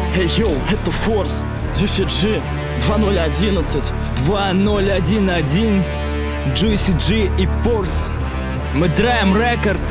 Эй, йоу, это Force, Juicy G, 2011 2011 Juicy G и Force. Мы Dream Records.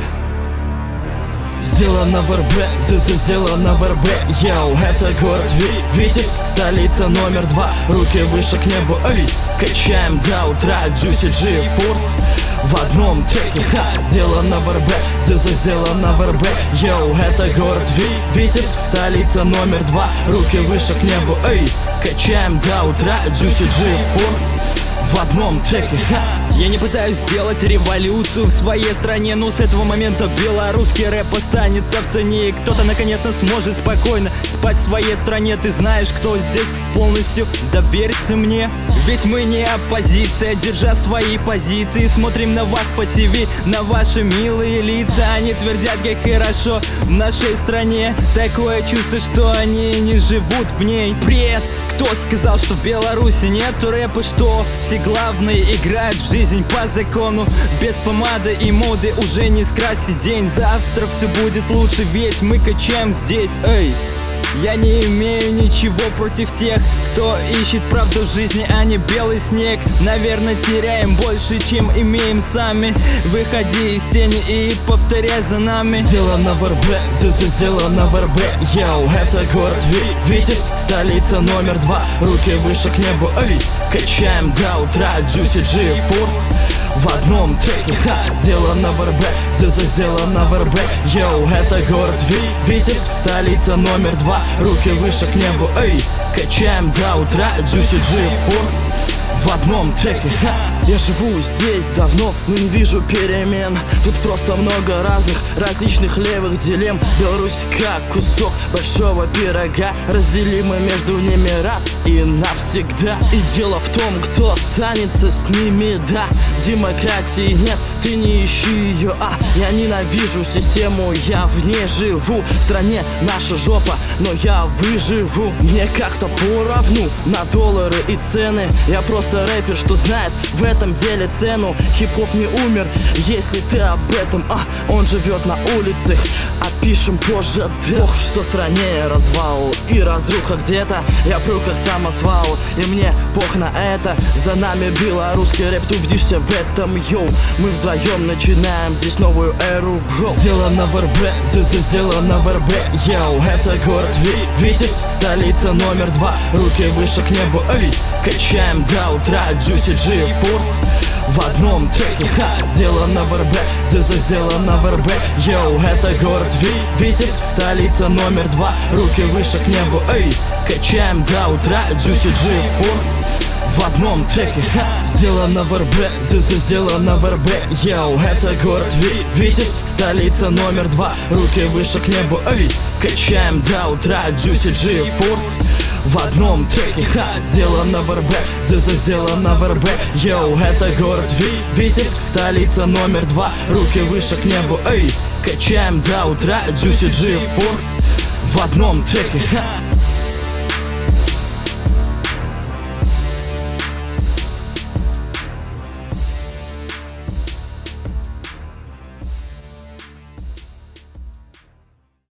Сделано в РБ, сделано в РБ. Йоу, это город Витебск, столица номер 2. Руки выше к небу, эй, качаем до утра. Juicy G и Force в одном треке, ха. Сделано в РБ, сделано в РБ. Йоу, это город Витебск, столица номер 2. Руки выше к небу, эй, качаем до утра. Juicy G и Force в одном треке, ха. Я не пытаюсь сделать революцию в своей стране, но с этого момента белорусский рэп останется в цене. И кто-то наконец-то сможет спокойно спать в своей стране. Ты знаешь, кто здесь полностью, доверься мне. Ведь мы не оппозиция, держа свои позиции. Смотрим на вас по ТВ, на ваши милые лица. Они твердят, как хорошо в нашей стране. Такое чувство, что они не живут в ней. Бред! Кто сказал, что в Беларуси нету рэпа? Что все главные играют в жизнь по закону? Без помады и моды уже не скрасить день. Завтра все будет лучше, ведь мы качаем здесь. Эй! Я не имею ничего против тех, кто ищет правду в жизни, а не белый снег. Наверное, теряем больше, чем имеем сами. Выходи из тени и повторяй за нами. Сделано в РБ, сделано в РБ. Йоу, это город Витебск, столица номер 2. Руки выше к небу, эй, качаем до утра. Juicy G и Force в одном треке, ха. Сделано в РБ, сделано в РБ. Йоу, это город Витебск, столица номер 2. Руки выше к небу, эй, качаем до утра. Juicy G и Force в одном треке, ха. Я живу здесь давно, но не вижу перемен. Тут просто много различных левых дилемм. Беларусь как кусок большого пирога, разделимый между ними раз и навсегда. И дело в том, кто останется с ними, да. Демократии нет, ты не ищи ее, я ненавижу систему, я в ней живу. В стране наша жопа, но я выживу. Мне как-то поровну на доллары и цены. Я просто рэпер, что знает в этом деле цену. Хип-хоп не умер, если ты об этом, он живет на улицах, опишем позже. Ох, что в стране развал и разруха где-то. Я пру как самосвал, и мне пох на это. За нами белорусский рэп, ты убедишься в этом, йоу. Мы вдвоем начинаем здесь новую эру, бро. Сделано в РБ, сделано в РБ. Йоу, это город Витебск, столица номер 2. Руки выше к небу, эй, качаем до утра. Juicy G и Force в одном треке, ха. Сделано в РБ, сделано в РБ. Йоу, это город Витебск, столица номер 2. Руки выше к небу, эй, качаем до утра. Juicy G и Force в одном треке, ха. Сделано в РБ, сделано в РБ. Йоу, это город Витебск, столица номер 2. Руки выше к небу, эй, качаем до утра. Juicy G и Force в одном треке, ха. Сделано в РБ, сделано в РБ. Йоу, это город Витебск, столица номер 2. Руки выше к небу, эй, качаем до утра. Juicy G и Force в одном треке, ха.